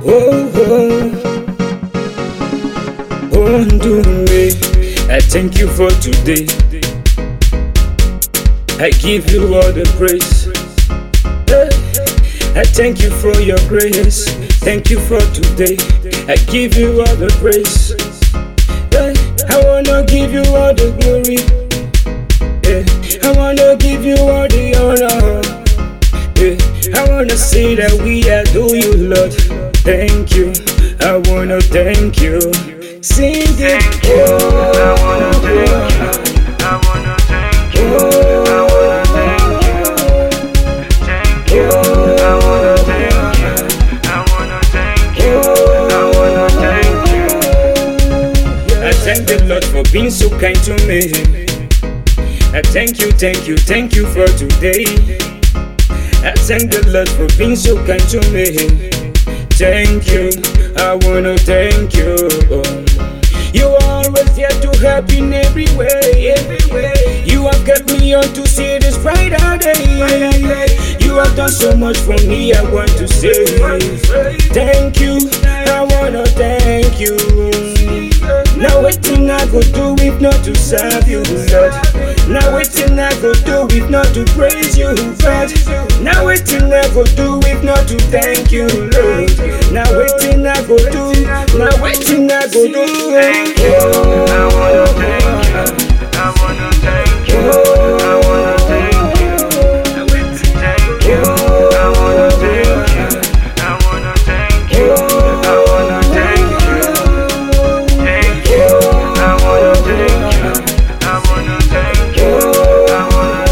Oh, do me. I thank you for today. I give you all the praise. I thank you for your grace. Thank you for today. I give you all the praise. I wanna give you all the glory. I wanna give you all the honor. I wanna say that we adore you, Lord. Thank you. I wanna thank you. Sing it. I wanna thank you. I wanna thank you. I wanna thank you. Thank you. I wanna thank you. I wanna thank you. I wanna thank you. I thank the Lord for being so kind to me. I thank you for today. I thank the Lord for being so kind to me. Thank you, I wanna thank you. You are always there to help in every way. You have kept me on to see this brighter day. You have done so much for me, I want to say thank you, I wanna thank you. Now waiting I go do if not to serve you, Lord. Now waiting I go do if not to praise you, God. Now waiting I go do if not to thank you, Lord. Now waiting I go do, now waiting I go do. Thank you. I wanna thank you. I wanna thank you. I wanna thank you. Thank you. I wanna thank you. I wanna thank you. I wanna thank you. Thank you. I wanna thank you. I wanna thank you. I wanna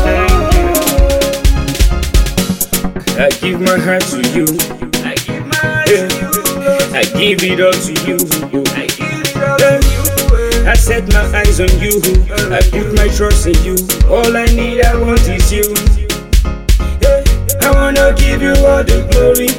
thank you. I give my heart to you. I give my heart to you. I give it all to you. I give it all to you. I set my eyes on you. I put my trust in you. All I need, I want is you. I wanna give you all the glory.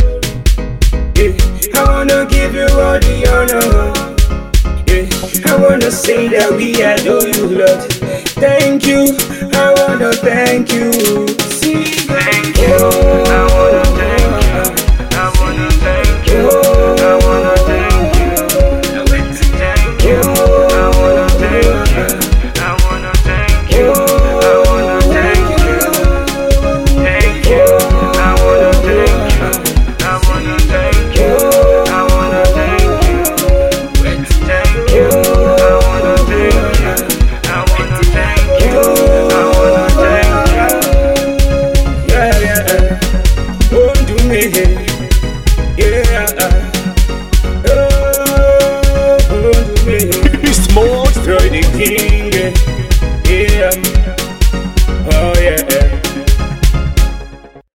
I wanna give you all the honor. I wanna say that we adore you, Lord. Thank you. I wanna thank you. Thank you. I wanna thank you. I wanna thank you. I wanna thank you. Thank you. I wanna thank you. I wanna thank you. I wanna thank you. Thank you. I wanna thank you. I wanna thank you. I wanna thank you. Thank you. I wanna thank you. I wanna thank you. I wanna thank you. Yeah. Oh, do me. Yeah. Oh, do me. Small. Destroy the king.